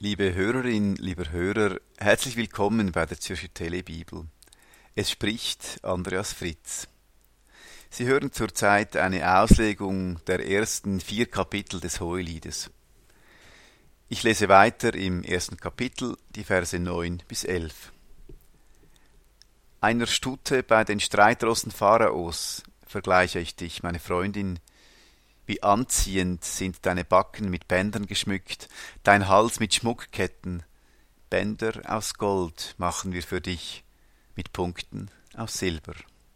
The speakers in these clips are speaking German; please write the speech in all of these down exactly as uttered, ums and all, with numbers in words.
Liebe Hörerin, lieber Hörer, herzlich willkommen bei der Zürcher Telebibel. Es spricht Andreas Fritz. Sie hören zurzeit eine Auslegung der ersten vier Kapitel des Hoheliedes. Ich lese weiter im ersten Kapitel, die Verse neun bis elf. Einer Stute bei den Streitrossen Pharaos vergleiche ich dich, meine Freundin. Wie anziehend sind deine Backen mit Bändern geschmückt, dein Hals mit Schmuckketten. Bänder aus Gold machen wir für dich, mit Punkten aus Silber.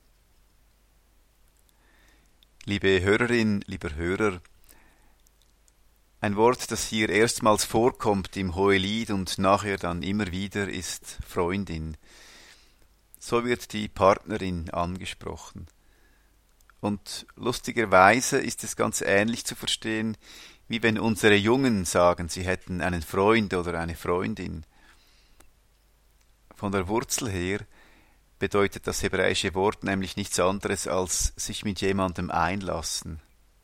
Liebe Hörerin, lieber Hörer, ein Wort, das hier erstmals vorkommt im Hohelied und nachher dann immer wieder, ist Freundin. So wird die Partnerin angesprochen. Und lustigerweise ist es ganz ähnlich zu verstehen, wie wenn unsere Jungen sagen, sie hätten einen Freund oder eine Freundin. Von der Wurzel her bedeutet das hebräische Wort nämlich nichts anderes als sich mit jemandem einlassen.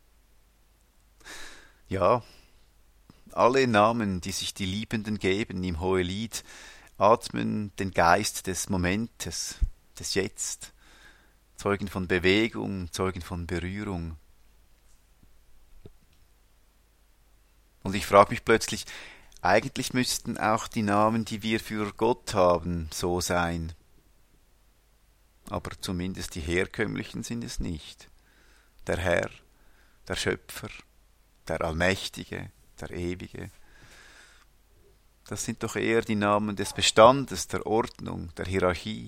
Ja, alle Namen, die sich die Liebenden geben im Hohelied, atmen den Geist des Momentes, des Jetzt. Zeugen von Bewegung, Zeugen von Berührung. Und ich frage mich plötzlich, eigentlich müssten auch die Namen, die wir für Gott haben, so sein. Aber zumindest die herkömmlichen sind es nicht. Der Herr, der Schöpfer, der Allmächtige, der Ewige. Das sind doch eher die Namen des Bestandes, der Ordnung, der Hierarchie.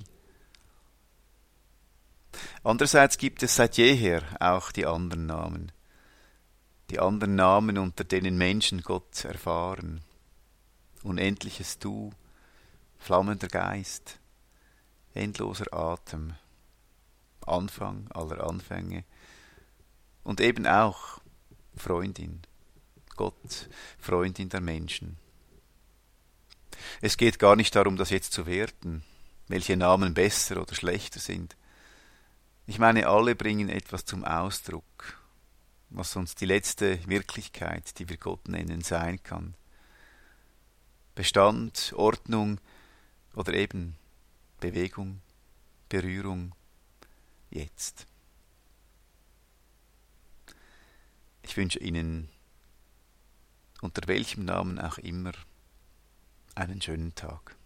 Andererseits gibt es seit jeher auch die anderen Namen. Die anderen Namen, unter denen Menschen Gott erfahren. Unendliches Du, flammender Geist, endloser Atem, Anfang aller Anfänge und eben auch Freundin, Gott, Freundin der Menschen. Es geht gar nicht darum, das jetzt zu werten, welche Namen besser oder schlechter sind. Ich meine, alle bringen etwas zum Ausdruck, was uns die letzte Wirklichkeit, die wir Gott nennen, sein kann. Bestand, Ordnung oder eben Bewegung, Berührung, jetzt. Ich wünsche Ihnen, unter welchem Namen auch immer, einen schönen Tag.